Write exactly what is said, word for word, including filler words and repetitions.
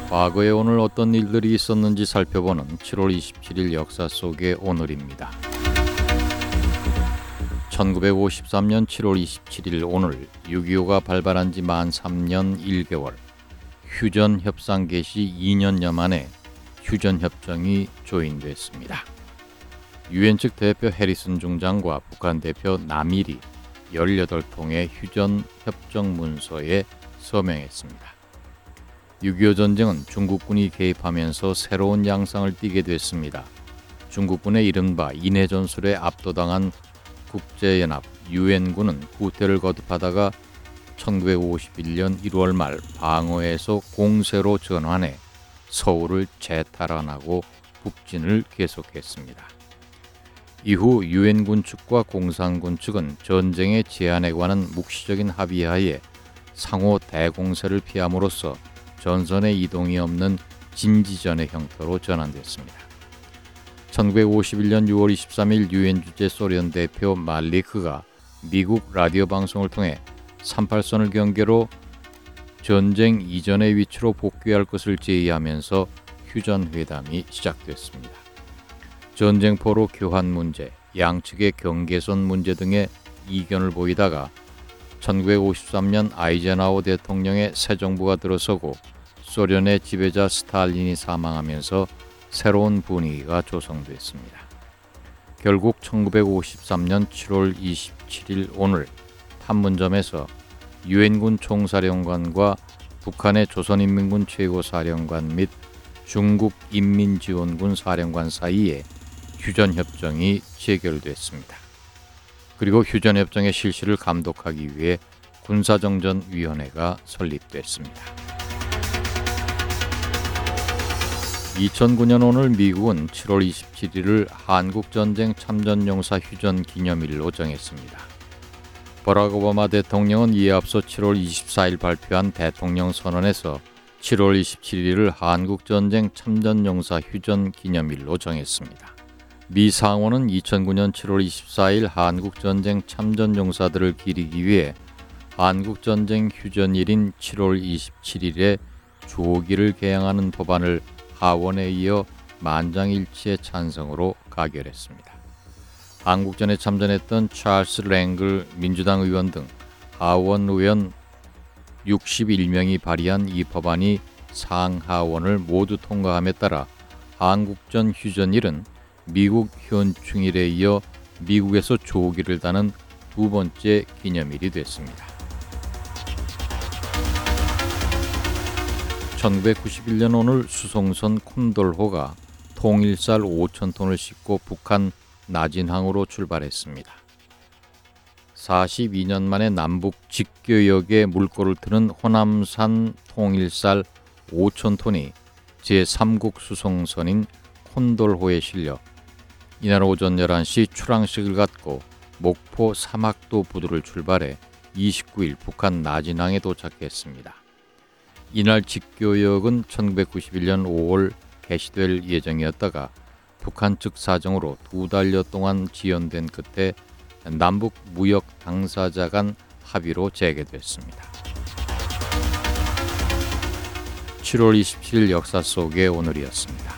과거에 오늘 어떤 일들이 있었는지 살펴보는 칠월 이십칠일 역사 속의 오늘입니다. 천구백오십삼년 칠월 이십칠일 오늘 육이오가 발발한 지 만 삼 년 일 개월, 휴전 협상 개시 이 년여 만에 휴전 협정이 조인됐습니다. 유엔 측 대표 해리슨 중장과 북한 대표 남일이 열여덟 통의 휴전 협정 문서에 서명했습니다. 육이오 전쟁은 중국군이 개입하면서 새로운 양상을 띠게 됐습니다. 중국군의 이른바 인해 전술에 압도당한 국제연합 유엔군은 후퇴를 거듭하다가 천구백오십일년 일월 말 방어에서 공세로 전환해 서울을 재탈환하고 북진을 계속했습니다. 이후 유엔군 측과 공산군 측은 전쟁의 제한에 관한 묵시적인 합의하에 상호 대공세를 피함으로써 전선의 이동이 없는 진지전의 형태로 전환됐습니다. 천구백오십일년 유월 이십삼일 유엔 주재 소련 대표 말리크가 미국 라디오 방송을 통해 삼십팔선을 경계로 전쟁 이전의 위치로 복귀할 것을 제의하면서 휴전회담이 시작됐습니다. 전쟁포로 교환 문제, 양측의 경계선 문제 등의 이견을 보이다가 천구백오십삼년 아이젠하워 대통령의 새 정부가 들어서고 소련의 지배자 스탈린이 사망하면서 새로운 분위기가 조성됐습니다. 결국 천구백오십삼년 칠월 이십칠일 오늘 판문점에서 유엔군 총사령관과 북한의 조선인민군 최고사령관 및 중국 인민지원군 사령관 사이에 휴전협정이 체결됐습니다. 그리고 휴전협정의 실시를 감독하기 위해 군사정전위원회가 설립됐습니다. 이천구년 오늘 미국은 칠월 이십칠일을 한국전쟁 참전용사 휴전 기념일로 정했습니다. 버락 오바마 대통령은 이에 앞서 칠월 이십사일 발표한 대통령 선언에서 칠월 이십칠일을 한국전쟁 참전용사 휴전 기념일로 정했습니다. 미 상원은 이천구년 칠월 이십사일 한국전쟁 참전용사들을 기리기 위해 한국전쟁 휴전일인 칠월 이십칠일에 조기를 개항하는 법안을 하원에 이어 만장일치의 찬성으로 가결했습니다. 한국전에 참전했던 찰스 랭글 민주당 의원 등 하원 의원 육십일명이 발의한 이 법안이 상하원을 모두 통과함에 따라 한국전 휴전일은 미국 현충일에 이어 미국에서 조기를 다는 두 번째 기념일이 됐습니다. 천구백구십일년 오늘 수송선 콘돌호가 통일쌀 오천톤을 싣고 북한 나진항으로 출발했습니다. 사십이년 만에 남북 직교역에 물꼬를 트는 호남산 통일쌀 오천톤이 제삼국 수송선인 콘돌호에 실려 이날 오전 열한시 출항식을 갖고 목포 사막도 부두를 출발해 이십구일 북한 나진항에 도착했습니다. 이날 직교역은 천구백구십일년 오월 개시될 예정이었다가 북한 측 사정으로 두 달여 동안 지연된 끝에 남북 무역 당사자 간 합의로 재개됐습니다. 칠월 이십칠일 역사 속의 오늘이었습니다.